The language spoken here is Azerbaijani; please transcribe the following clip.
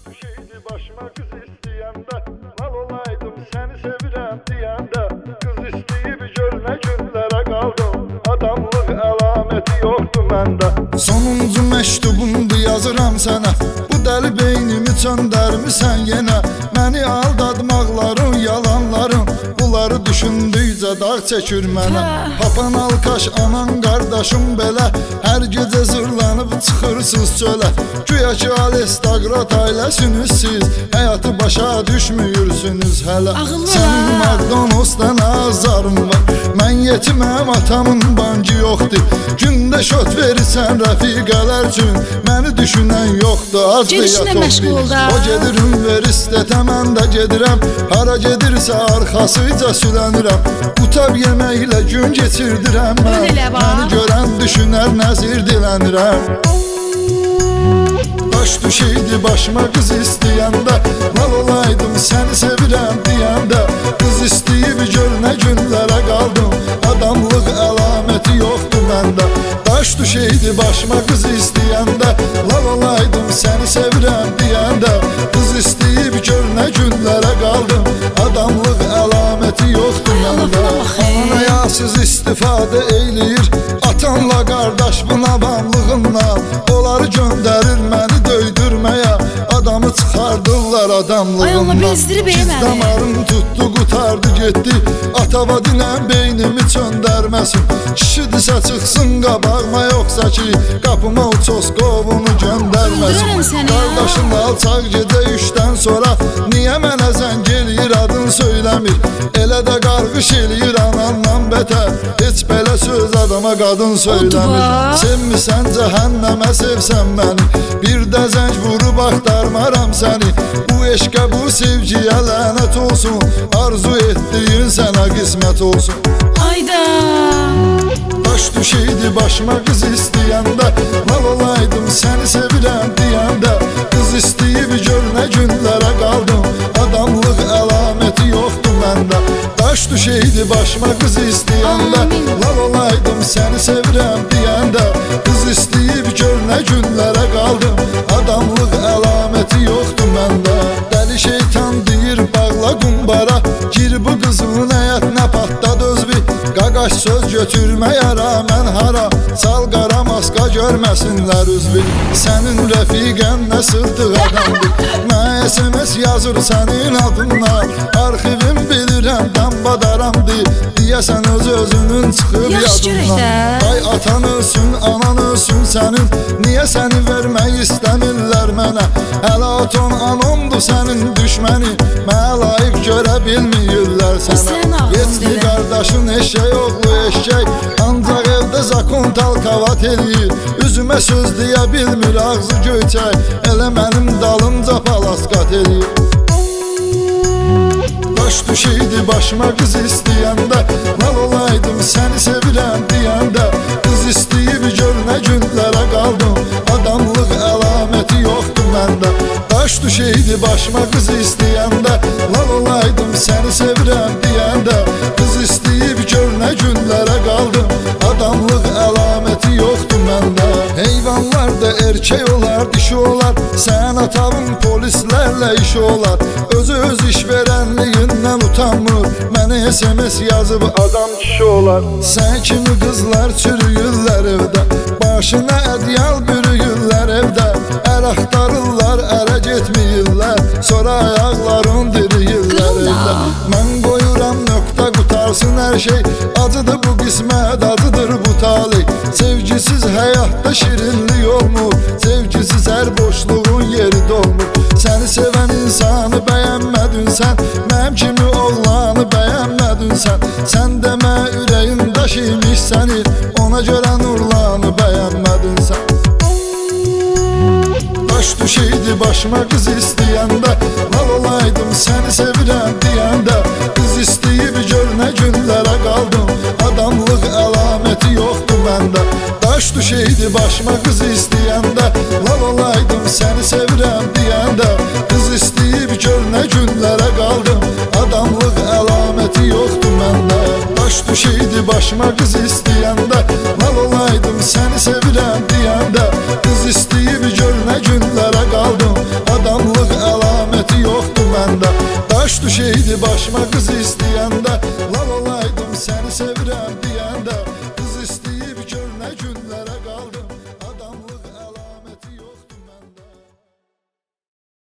düşeydi başıma kız istəyəndə, mal olaydım səni sevirəm deyəndə. Qız istəyib görünə günlərə qaldım, adamlıq əlaməti yoxdur məndə. Sonuncu məktubumdu yazıram sənə, bu dəli beynimi çöndərmisən yenə. Məni aldatmaqların, yalanların, bunları düşündükcə dağ çəkir mənə. Papan alkaş, anan, qardaşım belə, hər gecə zırlanıb çıxırsız çölə. Güya ki Alestagrat ailəsiniz siz, həyatı başa düşmüyürsünüz hələ. Sənin McDonald's'dan azarım var, mən yetiməm, atamın bankı yoxdur. Gündə şot verirsən rəfiqələr üçün, məni düşünən yoxdur, az da yatoldur. O gedir universitetə, mən də gedirəm, hara gedirsə arxasıca sülənirəm. Qutab yeməklə gün geçirdirəm mən, məni görən düşünər nəzir dilənirəm. Daş düşeydi başıma qız istəyəndə, mal olaydım səni sevirəm deyəndə. Qız istəyib görünə günlərə qaldım, adamlıq əlaməti yoxdur məndə. Daş düşeydi başıma qız istəyəndə, mal olaydım səni sevirəm deyəndə. Qız istəyib görünə günlərə qaldım, adamlıq əlaməti yoxdur məndə. Anan ayasız istifadə eyləyir, atanla qardaş bun avamlığından. Onları göndərir məni döydürməyə, adamı çıxardırlar adamlığından. Giz damarım tutdu, qutardı getdi, atava dinən beynimi çöndərməsin. Kişidirsə çıxsın qabağıma, yoxsa ki qapıma uçosqovunu göndərməsin. Qardaşın alçaq gecə 3-dən sonra, niyə mənə zəng eləyir adın söyləmir. Elə də qarqış eləyir anandan bətər, heç belə söz adama qadın söyləmir. Sevmirsən cəhənnəmə sevsən məni, bir də zəng vurub axtarmaram səni. Bu eşqə, bu sevgiyə lənət olsun, arzu etdiyin sənə qismət olsun. Hayda! Daş düşeydi başıma qız istəyəndə, mal olaydım səni sevirəm deyəndə. Qız istəyib görünə günlərə qaldım, adamlıq əlaməti yoxdur məndə. Daş düşeydi başıma qız istəyəndə, mal olaydım səni sevirəm deyəndə. Qız istəyib görünə günlərə qaldım, adamlıq əlaməti yoxdur məndə. Dəli şeytan deyir bağla qumbara, gir bu qızın həyətinə patladı özvi. Qaqaş söz götürmə yara, mən hara, sal qara maska görməsinlər üzvi. Sənin rəfiqən nə sırtıq adamdır, nə SMS yazır sənin adınla. Arxivim bilirəm dambadaramdır, deyəsən öz-özünün çıxıb yadından. Ay atan ölsün, anan ölsün sənin, niyə səni vermək istəmirlər mənə. Hələ aton anondur sənin düşməni, mənə layiq görə bilməyirlər sənə. Yetli qardaşın eşək oğlu eşək, ancaq evdə zakon talkavat eləyir. Üzümə söz deyə bilmir ağzı göyçək, elə mənim dalımca palasqat eləyir. Daş düşeydi başıma qız istəyəndə, mal olaydım səni sevirəm deyəndə. Qız istəyib görünə günlərə qaldım, adamlıq əlaməti yoxdur məndə. Daş düşeydi başıma qız istəyəndə, mal olaydım səni sevirəm deyəndə. Qız istəyib görünə günlərə qaldım, adamlıq əlaməti yoxdur məndə. Heyvanlar da erkək olar, dişi olar, sən atavın polislərlə işi olar. Özü öz iş verənliyindən utanmır, mənə SMS yazıb adam kişi olar. Sən kimi qızlar çürüyürlər evdə, başına ədyal bürüyürlər evdə. Ər axtarırlar, ərə getməyirlər, sonra ayaqların diriyirlər evdə. Mən qoyuram nöqtə, qutarsın hər şey, acıdır bu qismət, acıdır bu talih. Sevgisiz həyatda şirinlik olmur, sevgisiz hər boşluğun yeri dolmur. Səni sevən insanı bəyənmədin sən, mənim kimi oğlanı bəyənmədin sən. Sən demə ürəyin daş imiş səni, ona görə nurlanı bəyənmədin sən. Daş düşeydi başıma qız istəyəndə, mal olaydım səni sevirəm deyəndə. Qız istəyib görünə günlərə qaldım, adamlıq əlaməti yoxdur məndə. Daş düşeydi başıma qız istəyəndə, mal olaydım səni sevirəm deyəndə. Qız istəyib görünə günlərə qaldım, adamlıq əlaməti yoxdur məndə. Daş düşeydi başıma qız istəyəndə, mal olaydım səni sevirəm deyəndə. Qız istəyib görünə günlərə qaldım, adamlıq Daş düşeydi başıma qız istəyəndə, lal olaydım səni sevirəm deyəndə.